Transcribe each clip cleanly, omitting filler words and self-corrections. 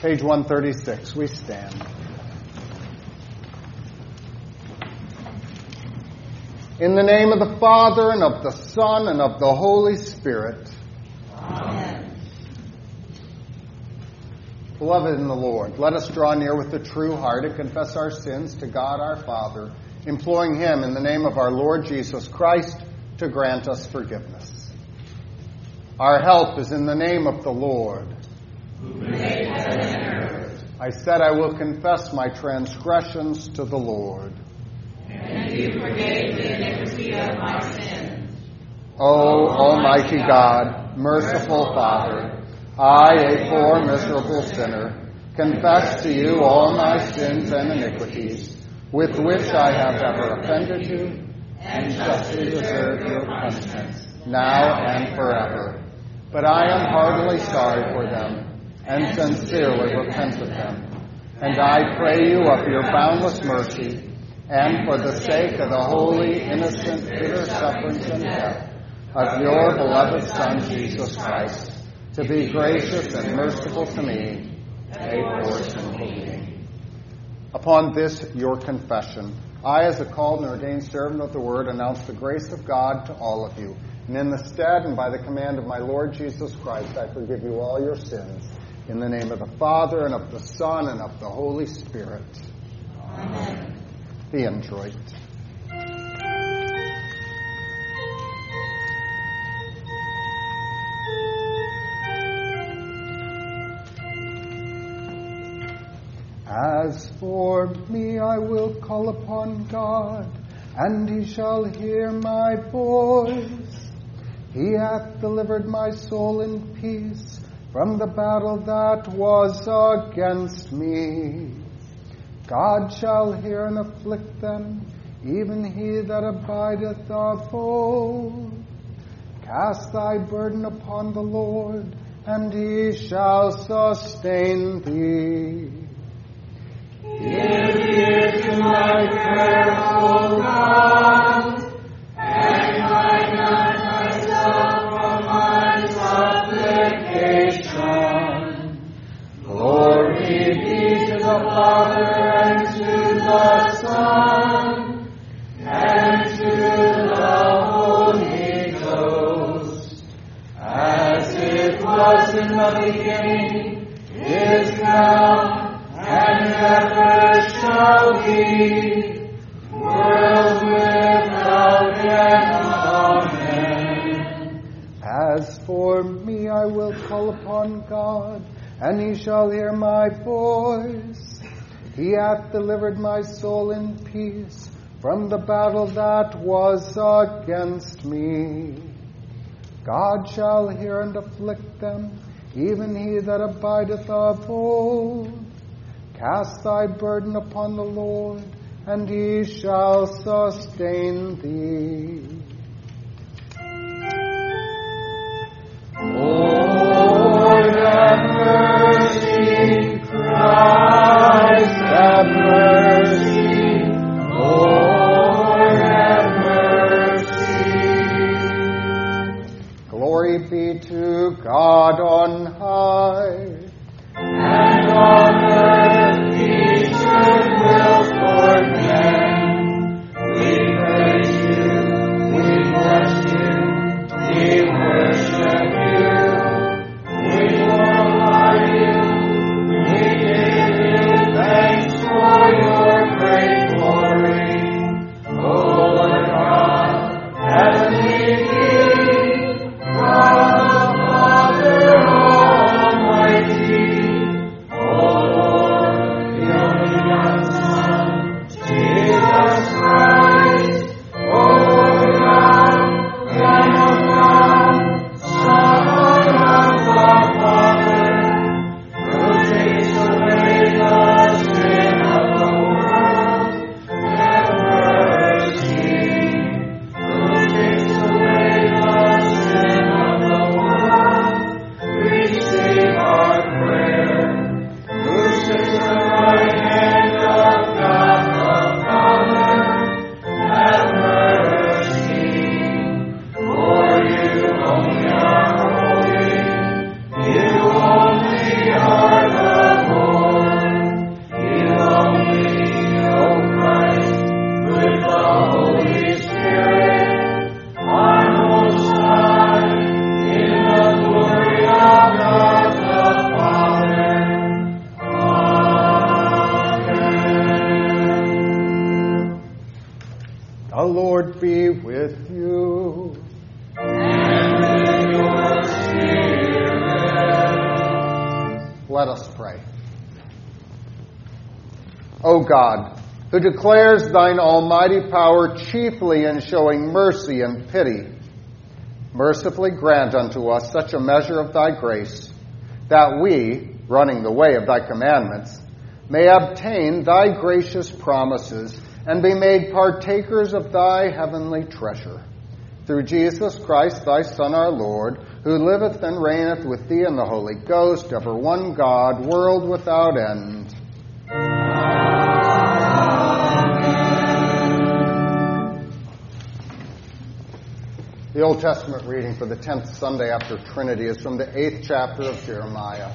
Page 136, we stand. In the name of the Father, and of the Son, and of the Holy Spirit. Amen. Beloved in the Lord, let us draw near with a true heart and confess our sins to God our Father, imploring Him in the name of our Lord Jesus Christ to grant us forgiveness. Our help is in the name of the Lord, who made heaven and earth. I said I will confess my transgressions to the Lord. And you forgave the iniquity of my sins. O Almighty God, merciful Father, I, a poor, miserable sinner, confess to you all my sins and iniquities, with which I have ever offended you, and justly deserve your punishment, now and forever. But I am heartily sorry for them, and sincerely repent of them. And I pray you of your boundless mercy, and for the sake of the holy, innocent, bitter sufferings and death of your beloved Son, Jesus Christ, to be gracious and merciful to me, a poor sinful being. Upon this, your confession, I, as a called and ordained servant of the Word, announce the grace of God to all of you. And in the stead and by the command of my Lord Jesus Christ, I forgive you all your sins. In the name of the Father, and of the Son, and of the Holy Spirit. Amen. Be adroit. As for me, I will call upon God, and He shall hear my voice. He hath delivered my soul in peace from the battle that was against me. God shall hear and afflict them, even he that abideth of old. Cast thy burden upon the Lord, and He shall sustain thee. Give ear to my prayer, O God, and hide not myself from my supplication. Glory be to the Father, and to the Son, and to the Holy Ghost, as it was in the beginning, is now, and ever shall be, world without end. Amen. As for me, I will call upon God, and He shall hear my voice. He hath delivered my soul in peace from the battle that was against me. God shall hear and afflict them, even he that abideth of old. Cast thy burden upon the Lord, and He shall sustain thee. Lord, have mercy. Christ, have mercy. Lord, have mercy. Glory be to God on high, and on earth peace goodwill toward men. We praise you, we bless you, we worship you, we glorify you, we give you thanks for your great glory. O Lord God, heavenly King, God the Father Almighty, O Let us pray. O God, who declares thine almighty power chiefly in showing mercy and pity, mercifully grant unto us such a measure of thy grace, that we, running the way of thy commandments, may obtain thy gracious promises and be made partakers of thy heavenly treasure. Through Jesus Christ, thy Son, our Lord, who liveth and reigneth with thee in the Holy Ghost, ever one God, world without end. Amen. The Old Testament reading for the 10th Sunday after Trinity is from the 8th chapter of Jeremiah.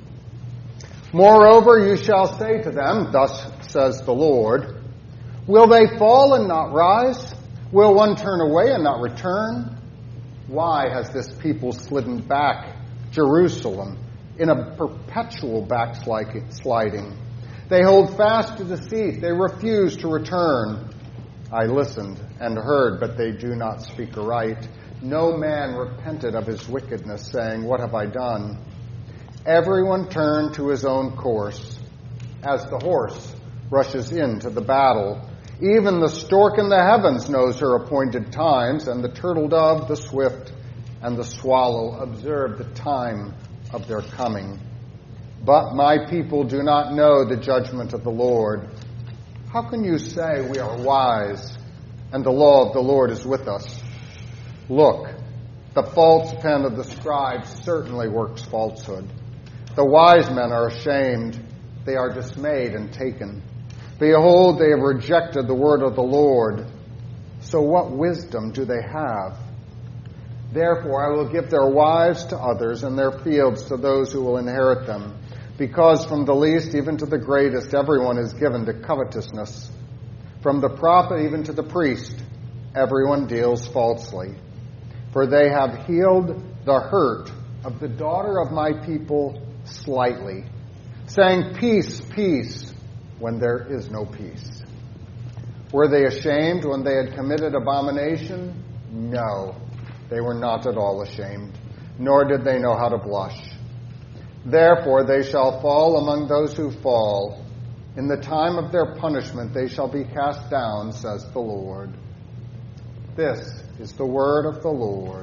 Moreover, you shall say to them, thus says the Lord, will they fall and not rise? Will one turn away and not return? Why has this people slidden back, Jerusalem, in a perpetual backsliding? They hold fast to deceit. They refuse to return. I listened and heard, but they do not speak aright. No man repented of his wickedness, saying, what have I done? Everyone turned to his own course. As the horse rushes into the battle, even the stork in the heavens knows her appointed times, and the turtle dove, the swift, and the swallow observe the time of their coming. But my people do not know the judgment of the Lord. How can you say we are wise, and the law of the Lord is with us? Look, the false pen of the scribes certainly works falsehood. The wise men are ashamed. They are dismayed and taken. Behold, they have rejected the word of the Lord. So what wisdom do they have? Therefore I will give their wives to others, and their fields to those who will inherit them. Because from the least even to the greatest, everyone is given to covetousness. From the prophet even to the priest, everyone deals falsely. For they have healed the hurt of the daughter of my people slightly, saying, peace, peace, when there is no peace. Were they ashamed when they had committed abomination? No, they were not at all ashamed, nor did they know how to blush. Therefore they shall fall among those who fall. In the time of their punishment they shall be cast down, says the Lord. This is the word of the Lord.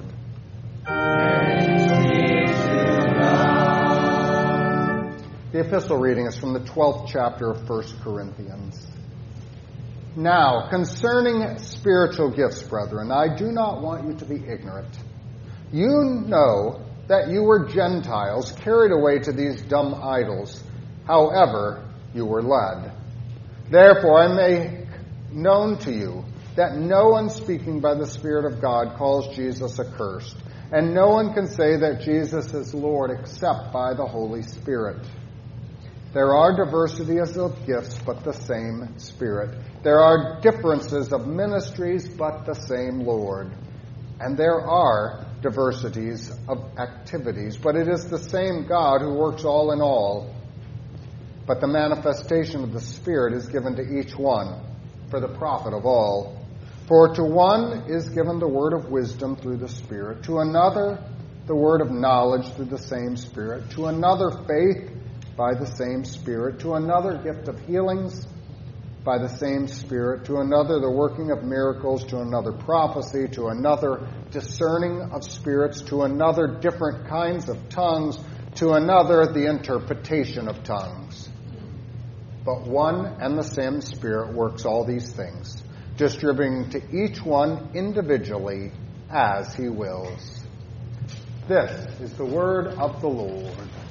The epistle reading is from the 12th chapter of 1 Corinthians. Now, concerning spiritual gifts, brethren, I do not want you to be ignorant. You know that you were Gentiles carried away to these dumb idols, however you were led. Therefore I make known to you that no one speaking by the Spirit of God calls Jesus accursed, and no one can say that Jesus is Lord except by the Holy Spirit. There are diversities of gifts, but the same Spirit. There are differences of ministries, but the same Lord. And there are diversities of activities, but it is the same God who works all in all. But the manifestation of the Spirit is given to each one for the profit of all. For to one is given the word of wisdom through the Spirit, to another the word of knowledge through the same Spirit, to another faith by the same Spirit, to another gift of healings by the same Spirit, to another the working of miracles, to another prophecy, to another discerning of spirits, to another different kinds of tongues, to another the interpretation of tongues. But one and the same Spirit works all these things, distributing to each one individually as he wills. This is the word of the Lord.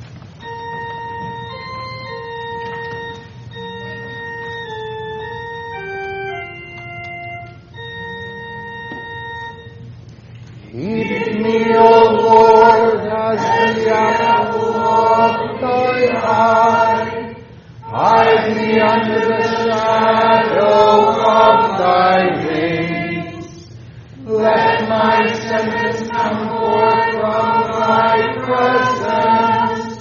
Keep me, O Lord, as the apple of thine eye. Hide me under the shadow of thy wings. Let my sentence come forth from thy presence.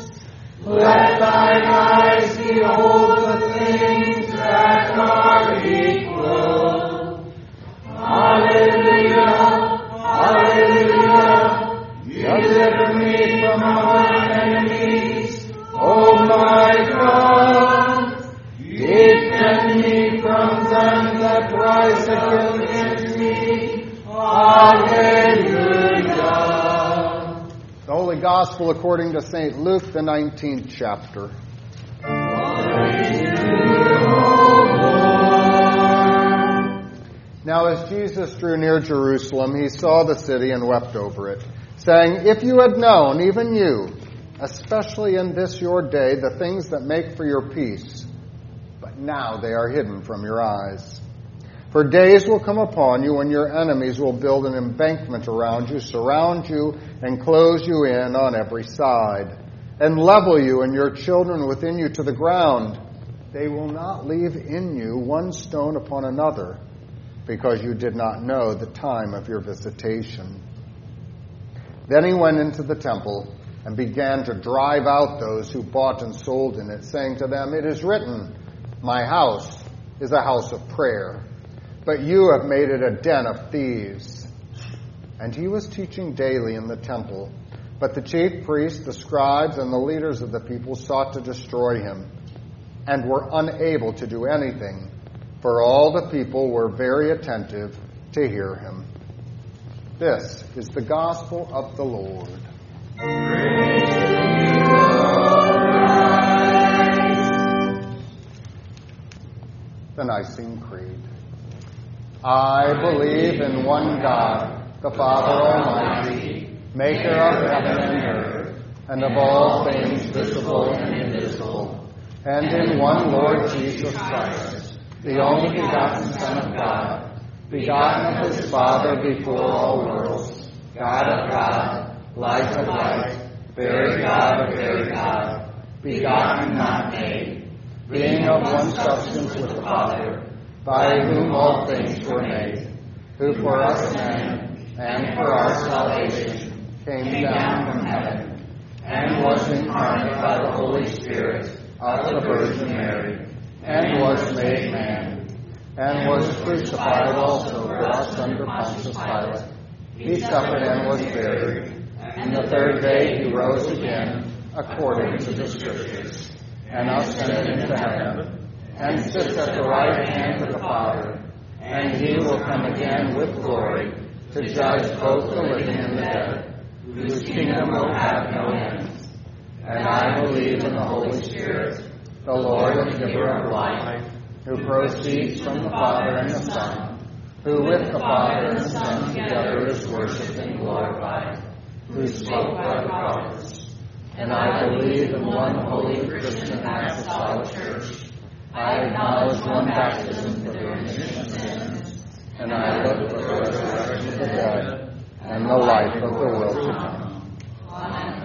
Gospel according to St. Luke, the 19th chapter. Now as Jesus drew near Jerusalem, he saw the city and wept over it, saying, "If you had known, even you, especially in this your day, the things that make for your peace, but now they are hidden from your eyes. For days will come upon you when your enemies will build an embankment around you, surround you, and close you in on every side, and level you and your children within you to the ground. They will not leave in you one stone upon another, because you did not know the time of your visitation." Then he went into the temple and began to drive out those who bought and sold in it, saying to them, "It is written, 'My house is a house of prayer,' but you have made it a den of thieves." And he was teaching daily in the temple. But the chief priests, the scribes, and the leaders of the people sought to destroy him, and were unable to do anything, for all the people were very attentive to hear him. This is the gospel of the Lord. Praise to you, O Christ. The Nicene Creed. I believe in one God, the Father Almighty, maker of heaven and earth, and of all things visible and invisible, and in one Lord Jesus Christ, the only begotten Son of God, begotten of his Father before all worlds, God of God, light of light, very God of very God, begotten, not made, being of one substance with the Father, by whom all things were made, who for us men and for our salvation came down from heaven, and was incarnate by the Holy Spirit of the Virgin Mary, and was made man, and was crucified also for us under Pontius Pilate. He suffered and was buried, and the third day he rose again, according to the Scriptures, and ascended into heaven, and sits at the right hand of the Father, and he will come again with glory to judge both the living and the dead, whose kingdom will have no end. And I believe in the Holy Spirit, the Lord and giver of life, who proceeds from the Father and the Son, who with the Father and the Son together is worshipped and glorified, who spoke by the prophets. And I believe in one holy Christian apostolic church. I acknowledge one baptism for the remission of sins, and I look for the resurrection of the dead and the life of the world to come. Amen.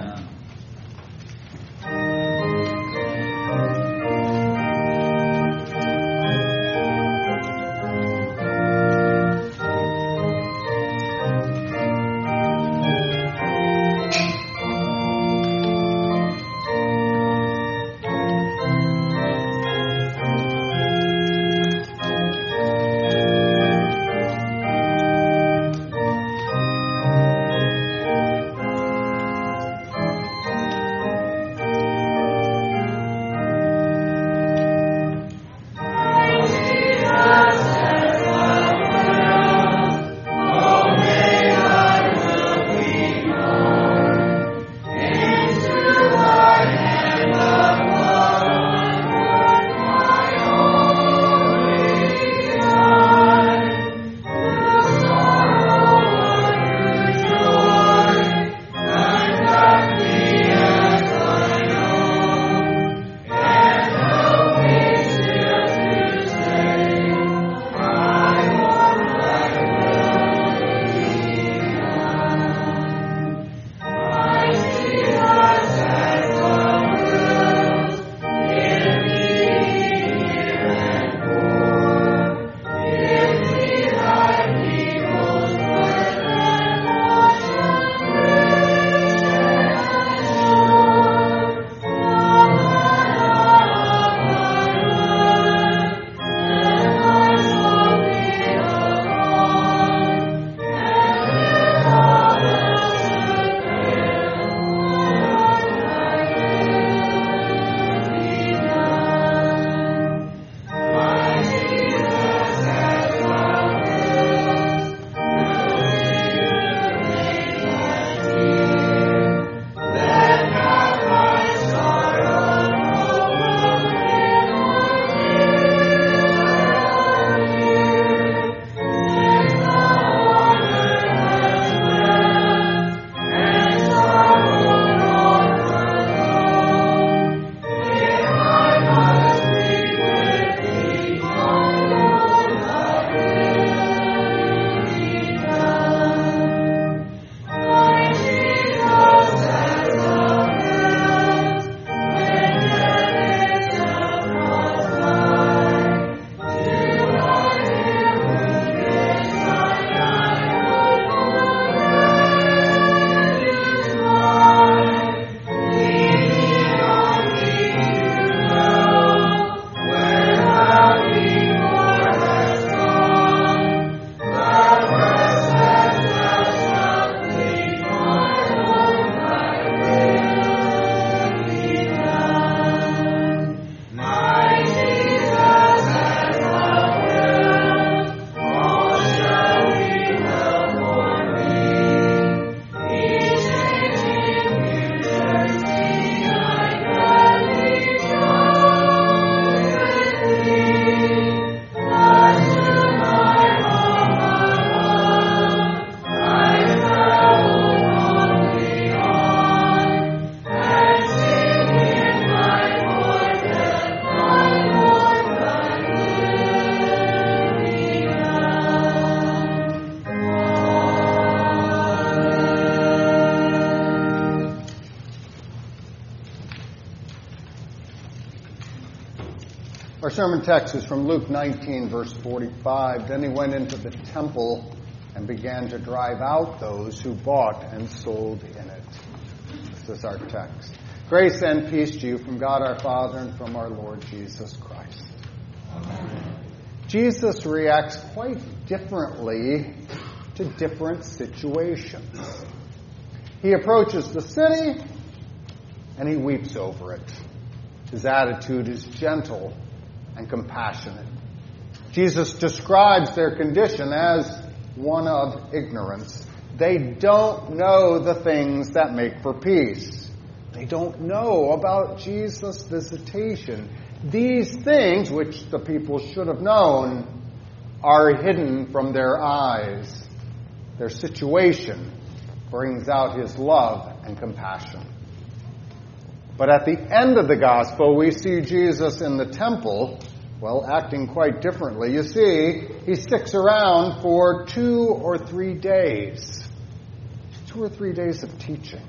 Our sermon text is from Luke 19, verse 45. Then he went into the temple and began to drive out those who bought and sold in it. This is our text. Grace and peace to you from God our Father and from our Lord Jesus Christ. Amen. Jesus reacts quite differently to different situations. He approaches the city and he weeps over it. His attitude is gentle and compassionate. Jesus describes their condition as one of ignorance. They don't know the things that make for peace. They don't know about Jesus' visitation. These things, which the people should have known, are hidden from their eyes. Their situation brings out his love and compassion. But at the end of the gospel, we see Jesus in the temple, acting quite differently. You see, he sticks around for 2 or 3 days. 2 or 3 days of teaching.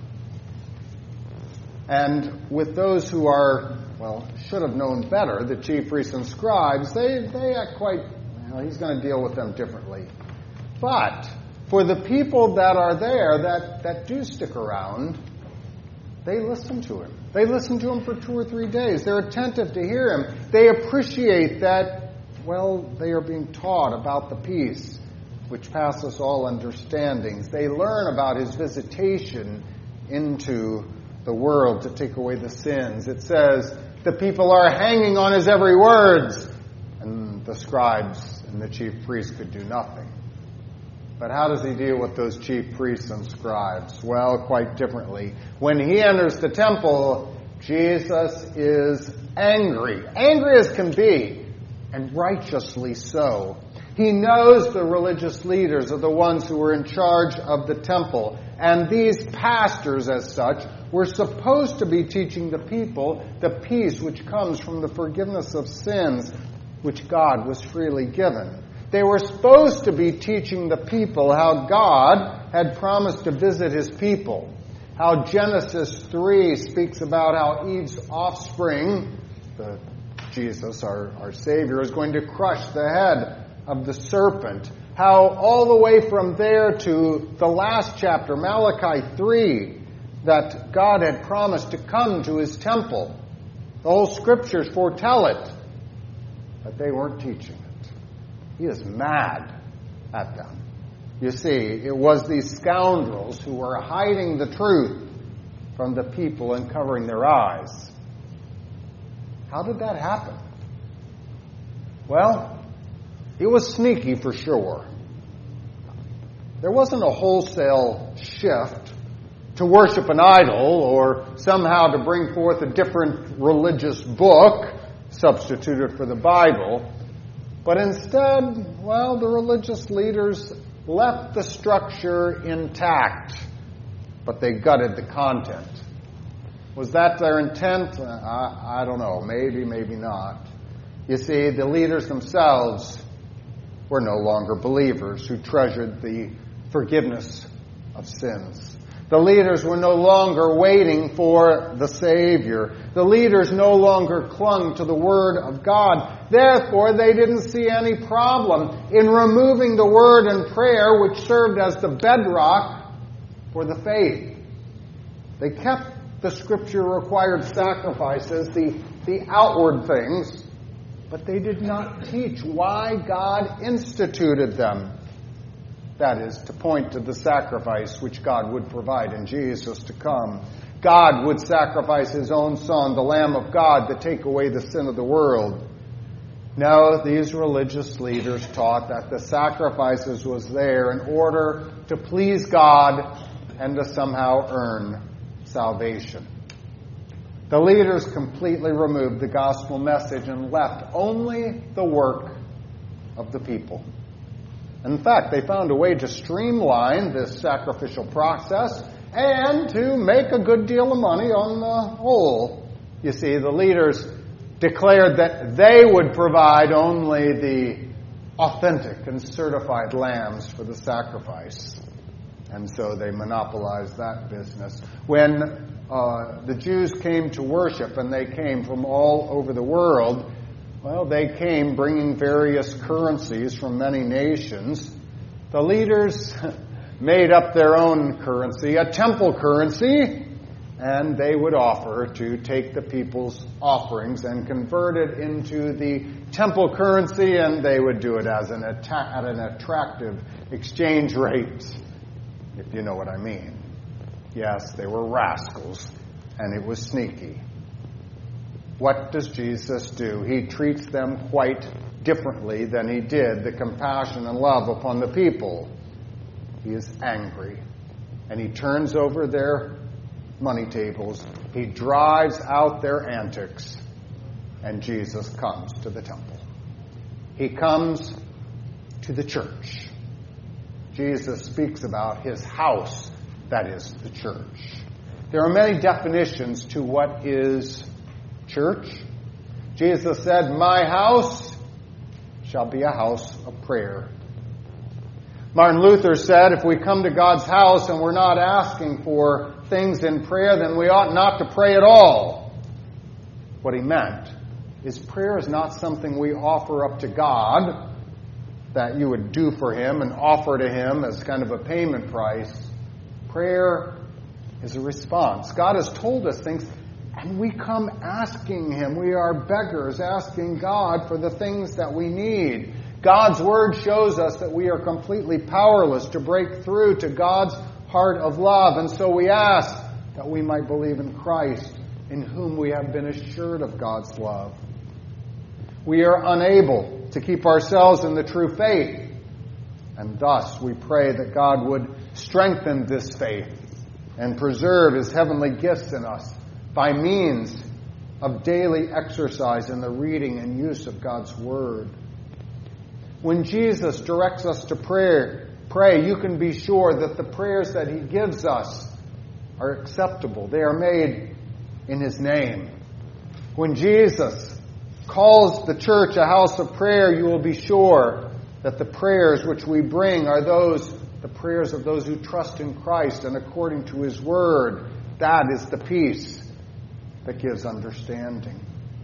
And with those who are, should have known better, the chief priests and scribes, they act quite, he's going to deal with them differently. But for the people that are there, that do stick around, they listen to him. They listen to him for 2 or 3 days. They're attentive to hear him. They appreciate that, they are being taught about the peace which passes all understandings. They learn about his visitation into the world to take away the sins. It says the people are hanging on his every words, and the scribes and the chief priests could do nothing. But how does he deal with those chief priests and scribes? Quite differently. When he enters the temple, Jesus is angry. Angry as can be, and righteously so. He knows the religious leaders are the ones who were in charge of the temple. And these pastors, as such, were supposed to be teaching the people the peace which comes from the forgiveness of sins, which God was freely given. They were supposed to be teaching the people how God had promised to visit his people. How Genesis 3 speaks about how Eve's offspring, Jesus, our Savior, is going to crush the head of the serpent. How all the way from there to the last chapter, Malachi 3, that God had promised to come to his temple. The whole scriptures foretell it. But they weren't teaching it. He is mad at them. You see, it was these scoundrels who were hiding the truth from the people and covering their eyes. How did that happen? It was sneaky for sure. There wasn't a wholesale shift to worship an idol or somehow to bring forth a different religious book substituted for the Bible. But instead, the religious leaders left the structure intact, but they gutted the content. Was that their intent? I don't know. Maybe, maybe not. You see, the leaders themselves were no longer believers who treasured the forgiveness of sins. The leaders were no longer waiting for the Savior. The leaders no longer clung to the Word of God. Therefore, they didn't see any problem in removing the Word and prayer, which served as the bedrock for the faith. They kept the Scripture-required sacrifices, the outward things, but they did not teach why God instituted them. That is, to point to the sacrifice which God would provide in Jesus to come. God would sacrifice his own Son, the Lamb of God, to take away the sin of the world. No, these religious leaders taught that the sacrifices was there in order to please God and to somehow earn salvation. The leaders completely removed the gospel message and left only the work of the people. In fact, they found a way to streamline this sacrificial process and to make a good deal of money on the whole. You see, the leaders declared that they would provide only the authentic and certified lambs for the sacrifice. And so they monopolized that business. When the Jews came to worship, and they came from all over the world, Well, they came bringing various currencies from many nations. The leaders made up their own currency, a temple currency, and they would offer to take the people's offerings and convert it into the temple currency, and they would do it as at an attractive exchange rate, if you know what I mean. Yes, they were rascals, and it was sneaky. What does Jesus do? He treats them quite differently than he did the compassion and love upon the people. He is angry, and he turns over their money tables. He drives out their antics, and Jesus comes to the temple. He comes to the church. Jesus speaks about his house, that is the church. There are many definitions to what is church. Jesus said, "My house shall be a house of prayer." Martin Luther said, if we come to God's house and we're not asking for things in prayer, then we ought not to pray at all. What he meant is prayer is not something we offer up to God that you would do for him and offer to him as kind of a payment price. Prayer is a response. God has told us things, and we come asking him. We are beggars asking God for the things that we need. God's word shows us that we are completely powerless to break through to God's heart of love, and so we ask that we might believe in Christ, in whom we have been assured of God's love. We are unable to keep ourselves in the true faith, and thus we pray that God would strengthen this faith and preserve his heavenly gifts in us by means of daily exercise in the reading and use of God's word. When Jesus directs us to pray, you can be sure that the prayers that he gives us are acceptable. They are made in his name. When Jesus calls the church a house of prayer, you will be sure that the prayers which we bring are the prayers of those who trust in Christ and according to his word. That is the peace that gives understanding.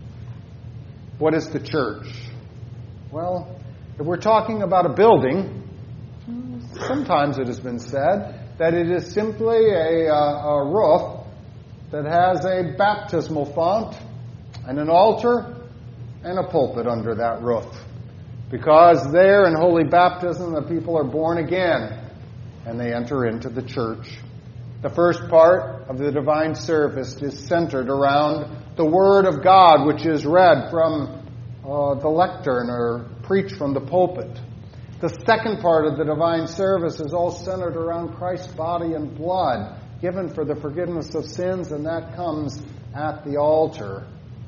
What is the church? Well, if we're talking about a building, sometimes it has been said that it is simply a roof that has a baptismal font and an altar and a pulpit under that roof. Because there in holy baptism the people are born again and they enter into the church. The first part of the divine service is centered around the Word of God, which is read from the lectern or preached from the pulpit. The second part of the divine service is all centered around Christ's body and blood given for the forgiveness of sins, and that comes at the altar.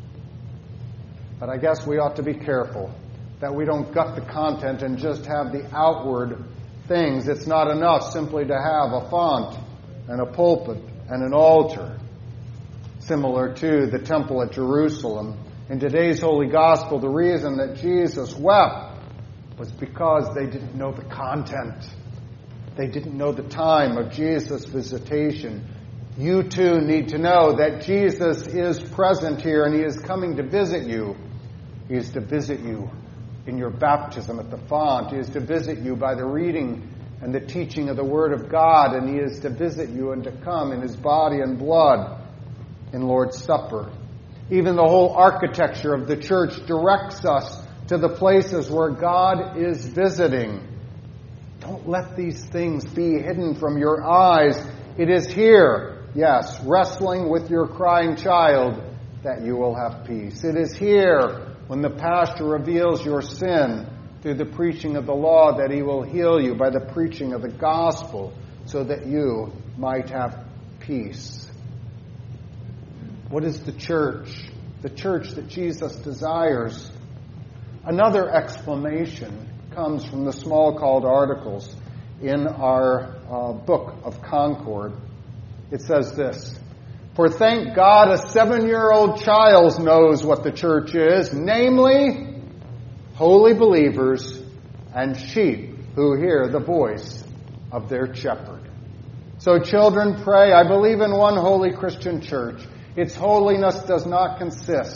But I guess we ought to be careful that we don't gut the content and just have the outward things. It's not enough simply to have a font and a pulpit and an altar, similar to the temple at Jerusalem. In today's Holy Gospel, the reason that Jesus wept was because they didn't know the content. They didn't know the time of Jesus' visitation. You too need to know that Jesus is present here and he is coming to visit you. He is to visit you in your baptism at the font. He is to visit you by the reading and the teaching of the Word of God, and he is to visit you and to come in his body and blood in Lord's Supper. Even the whole architecture of the church directs us to the places where God is visiting. Don't let these things be hidden from your eyes. It is here, yes, wrestling with your crying child, that you will have peace. It is here, when the pastor reveals your sin through the preaching of the law, that he will heal you by the preaching of the gospel, so that you might have peace. What is the church? The church that Jesus desires. Another exclamation comes from the small-called articles in our book of Concord. It says this: "For thank God a 7-year-old child knows what the church is, namely, holy believers and sheep who hear the voice of their shepherd." So children, pray, I believe in one holy Christian church. Its holiness does not consist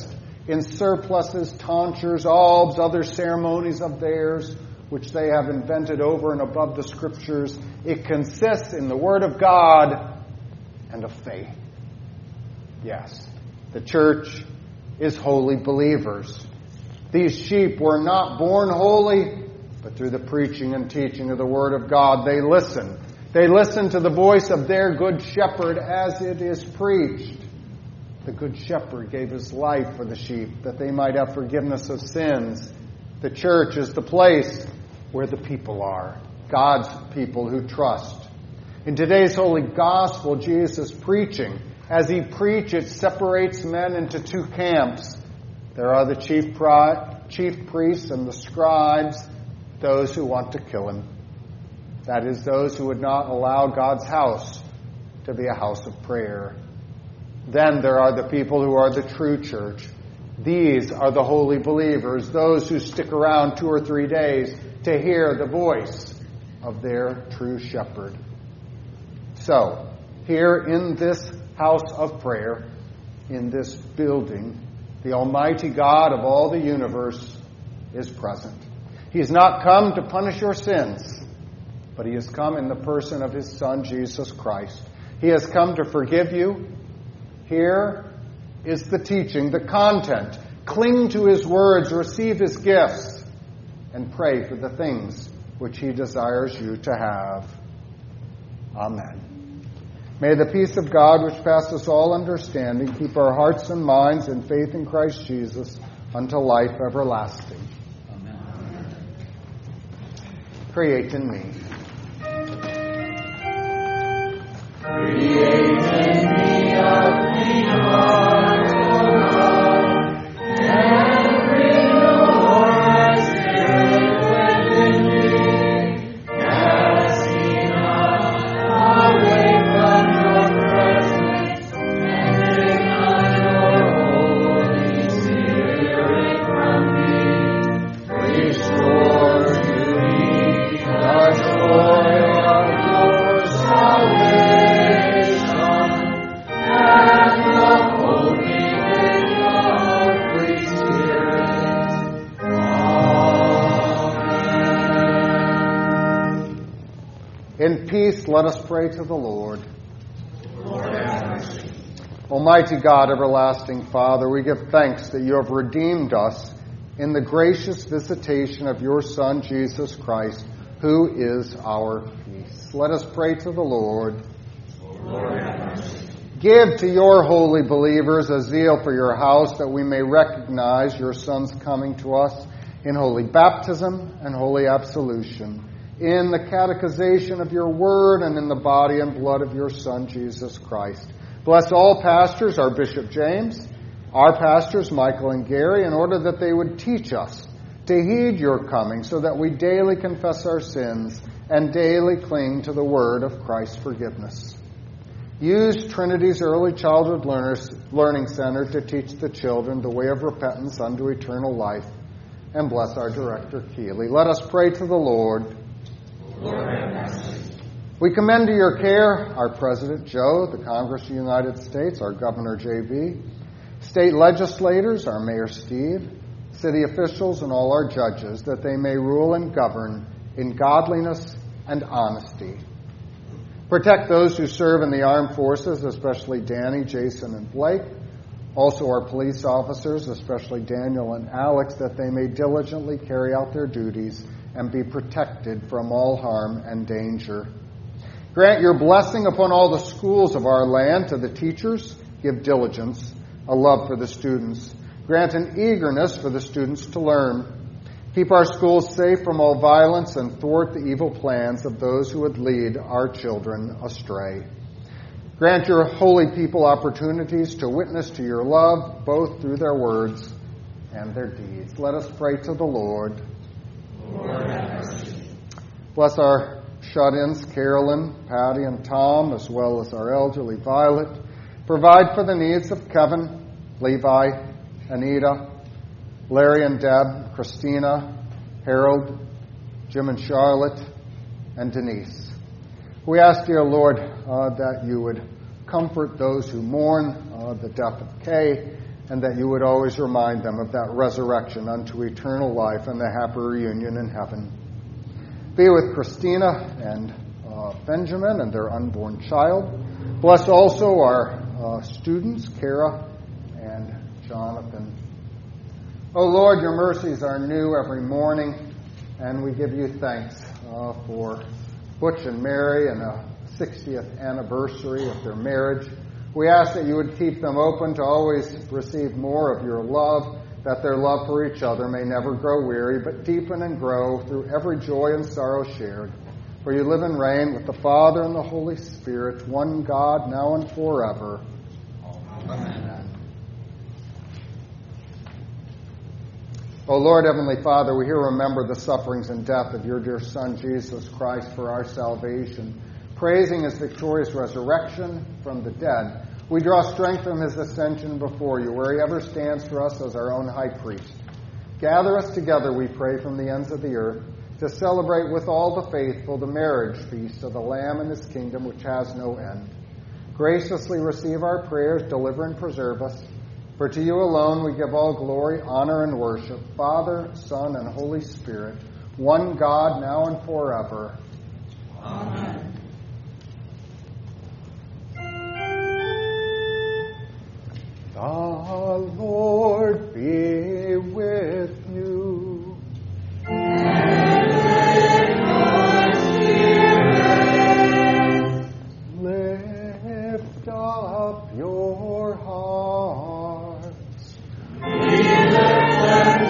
in surplices, tonsures, albs, other ceremonies of theirs, which they have invented over and above the Scriptures. It consists in the Word of God and of faith. Yes, the church is holy believers. These sheep were not born holy, but through the preaching and teaching of the Word of God, they listen. They listen to the voice of their good shepherd as it is preached. The good shepherd gave his life for the sheep, that they might have forgiveness of sins. The church is the place where the people are, God's people who trust. In today's holy gospel, Jesus' preaching, as he preached, it separates men into two camps. There are the chief priests and the scribes, those who want to kill him. That is, those who would not allow God's house to be a house of prayer. Then there are the people who are the true church. These are the holy believers, those who stick around 2 or 3 days to hear the voice of their true shepherd. So, here in this house of prayer, in this building, the Almighty God of all the universe is present. He has not come to punish your sins, but he has come in the person of his Son, Jesus Christ. He has come to forgive you. Here is the teaching, the content. Cling to his words, receive his gifts, and pray for the things which he desires you to have. Amen. May the peace of God, which passes all understanding, keep our hearts and minds in faith in Christ Jesus unto life everlasting. Amen. Create in me. Create in me a clean heart, O God, and renew a spirit within me. Cast me not away from your presence, and take not your Holy Spirit from me. Restore to me the joy of your salvation. In peace, let us pray to the Lord. Lord, have mercy. Almighty God, everlasting Father, we give thanks that you have redeemed us in the gracious visitation of your Son, Jesus Christ, who is our peace. Let us pray to the Lord. Lord, have mercy. Give to your holy believers a zeal for your house, that we may recognize your Son's coming to us in holy baptism and holy absolution, in the catechization of your word, and in the body and blood of your Son, Jesus Christ. Bless all pastors, our Bishop James, our pastors, Michael and Gary, in order that they would teach us to heed your coming, so that we daily confess our sins and daily cling to the word of Christ's forgiveness. Use Trinity's Early Childhood Learning Center to teach the children the way of repentance unto eternal life, and bless our director, Keeley. Let us pray to the Lord. Lord, have mercy. We commend to your care our President, Joe, the Congress of the United States, our Governor, J.B., state legislators, our Mayor, Steve, city officials, and all our judges, that they may rule and govern in godliness and honesty. Protect those who serve in the armed forces, especially Danny, Jason, and Blake. Also our police officers, especially Daniel and Alex, that they may diligently carry out their duties and be protected from all harm and danger. Grant your blessing upon all the schools of our land. To the teachers, give diligence, a love for the students. Grant an eagerness for the students to learn. Keep our schools safe from all violence and thwart the evil plans of those who would lead our children astray. Grant your holy people opportunities to witness to your love, both through their words and their deeds. Let us pray to the Lord. Lord, have mercy. Bless our shut-ins, Carolyn, Patty, and Tom, as well as our elderly Violet. Provide for the needs of Kevin, Levi, Anita, Larry and Deb, Christina, Harold, Jim and Charlotte, and Denise. We ask, dear Lord, that you would comfort those who mourn the death of Kay, and that you would always remind them of that resurrection unto eternal life and the happy reunion in heaven. Be with Christina and Benjamin and their unborn child. Bless also our students, Kara and Jonathan. O Lord, your mercies are new every morning, and we give you thanks for Butch and Mary and the 60th anniversary of their marriage. We ask that you would keep them open to always receive more of your love, that their love for each other may never grow weary, but deepen and grow through every joy and sorrow shared. For you live and reign with the Father and the Holy Spirit, one God, now and forever. Amen. O Lord, Heavenly Father, we here remember the sufferings and death of your dear Son, Jesus Christ, for our salvation. Praising his victorious resurrection from the dead, we draw strength from his ascension before you, where he ever stands for us as our own high priest. Gather us together, we pray, from the ends of the earth, to celebrate with all the faithful the marriage feast of the Lamb and his kingdom, which has no end. Graciously receive our prayers, deliver and preserve us. For to you alone we give all glory, honor, and worship, Father, Son, and Holy Spirit, one God, now and forever. Amen. The Lord be with you. And with your spirit. Lift up your hearts. We lift them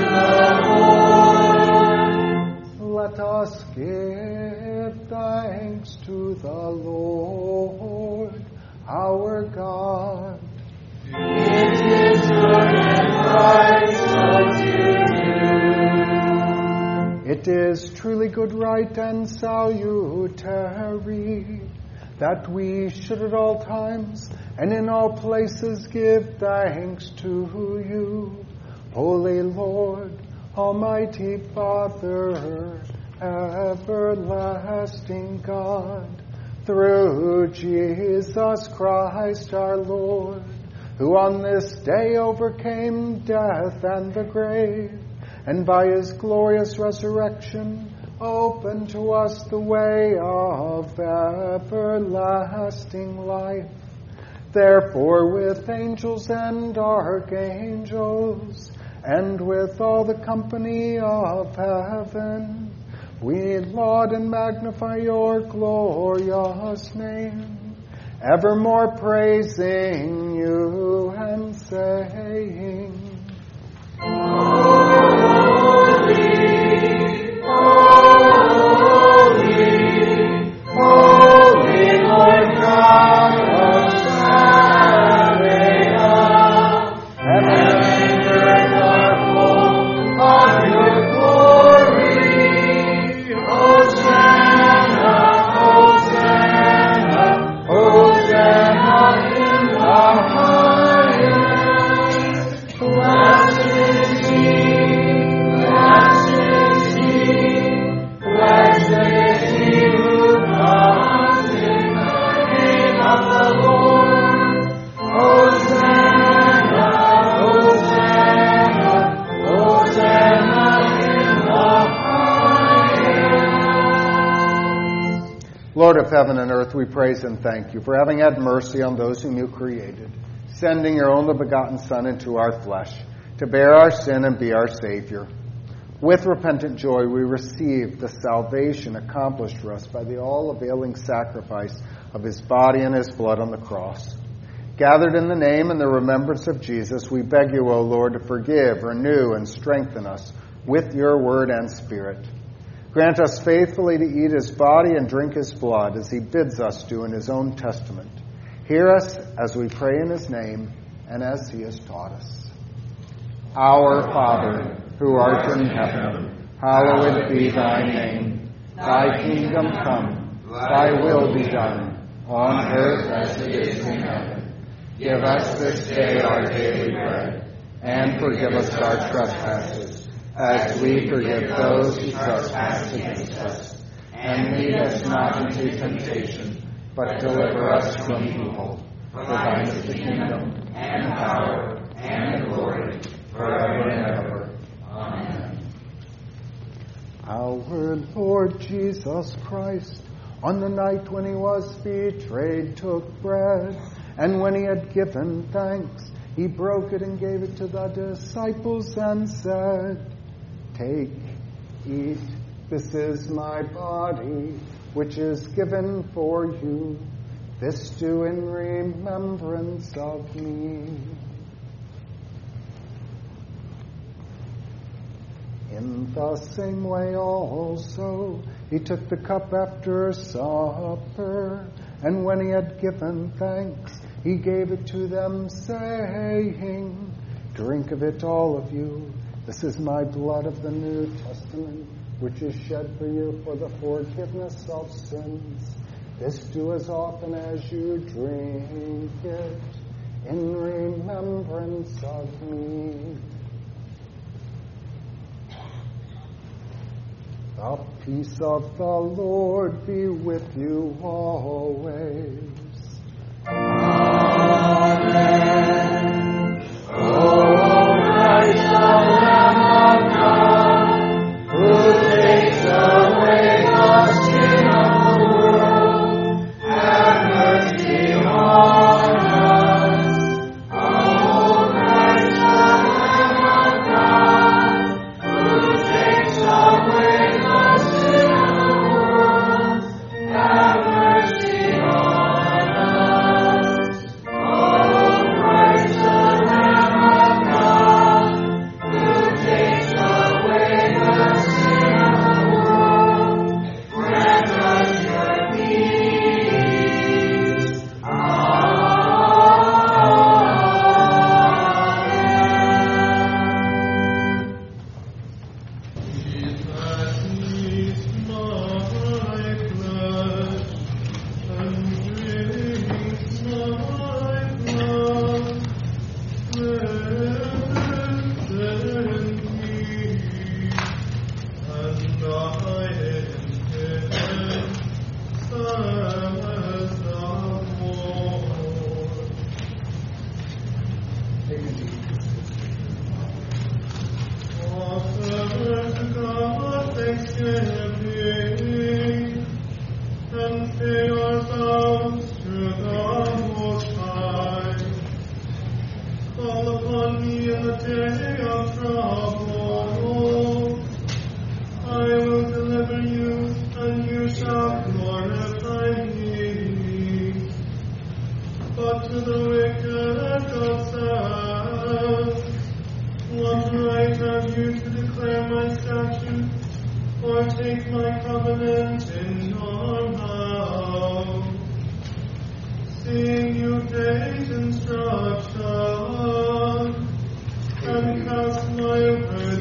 to the Lord. Let us give thanks to the Lord, our God. It is good and right so to do. It is truly good, right, and salutary that we should at all times and in all places give thanks to you, Holy Lord, Almighty Father, everlasting God, through Jesus Christ our Lord, who on this day overcame death and the grave, and by his glorious resurrection opened to us the way of everlasting life. Therefore, with angels and archangels, and with all the company of heaven, we laud and magnify your glorious name, evermore praising you and saying, Holy, holy, holy Lord God of Sabaoth, heaven and earth are full of your glory. Hosanna, Hosanna, Hosanna in the highest. Blessed is he, blessed is he, blessed is he who comes in the name of the Lord. Hosanna, Hosanna, Hosanna in the highest. Lord of heaven and earth, we praise and thank you for having had mercy on those whom you created, sending your only begotten Son into our flesh to bear our sin and be our Savior. With repentant joy, we receive the salvation accomplished for us by the all-availing sacrifice of his body and his blood on the cross. Gathered in the name and the remembrance of Jesus, we beg you, O Lord, to forgive, renew, and strengthen us with your word and spirit. Grant us faithfully to eat his body and drink his blood as he bids us do in his own testament. Hear us as we pray in his name and as he has taught us. Our Father, who art in heaven, hallowed be thy name. Thy kingdom come, thy will be done, on earth as it is in heaven. Give us this day our daily bread, and forgive us our trespasses, as we forgive those who trespass against us. And lead us not into temptation, but deliver us from evil. For thine is the kingdom, and power, and Lord Jesus Christ, on the night when he was betrayed, took bread, and when he had given thanks, he broke it and gave it to the disciples and said, "Take, eat, this is my body, which is given for you. This do in remembrance of me." In the same way also, he took the cup after supper, and when he had given thanks, he gave it to them, saying, "Drink of it, all of you. This is my blood of the New Testament, which is shed for you for the forgiveness of sins. This do as often as you drink it in remembrance of me." The peace of the Lord be with you always. Amen. O Christ, the Lamb of God, who takes away the sin of the world, have mercy on us. O Christ, the Lamb of God, who takes away the sin of the world, have mercy on us. O Christ, the Lamb of God, who takes away the sin of the world, grant us your peace. Amen. Jesus is my flesh, and drinks my blood. Blessed he, and I am his, says the Lord. Offer to God thanksgiving, and pay our vows to the Most High. Call upon me in the day of trouble. I will deliver you, and you shall glorify me. But to the wicked God says, "What right have you to declare my statutes, or take my covenant in your mouth? Seeing you hate instruction, and cast my word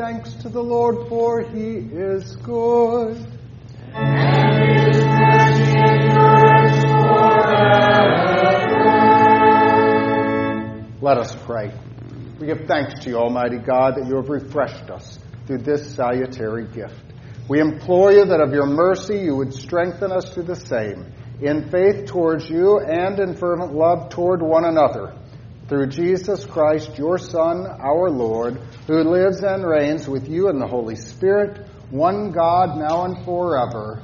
thanks to the Lord, for he is good. And his mercy endures forever. Let us pray. We give thanks to you, Almighty God, that you have refreshed us through this salutary gift. We implore you that of your mercy you would strengthen us to the same, in faith towards you and in fervent love toward one another. Through Jesus Christ, your Son, our Lord, who lives and reigns with you in the Holy Spirit, one God, now and forever.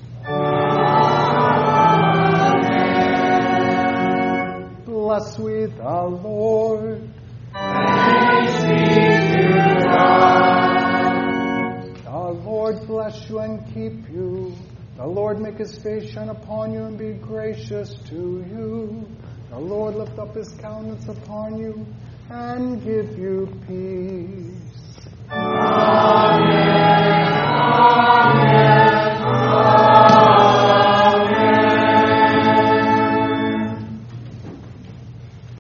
Amen. Bless we the Lord. Thanks be to God. The Lord bless you and keep you. The Lord make his face shine upon you and be gracious to you. The Lord lift up his countenance upon you and give you peace. Amen.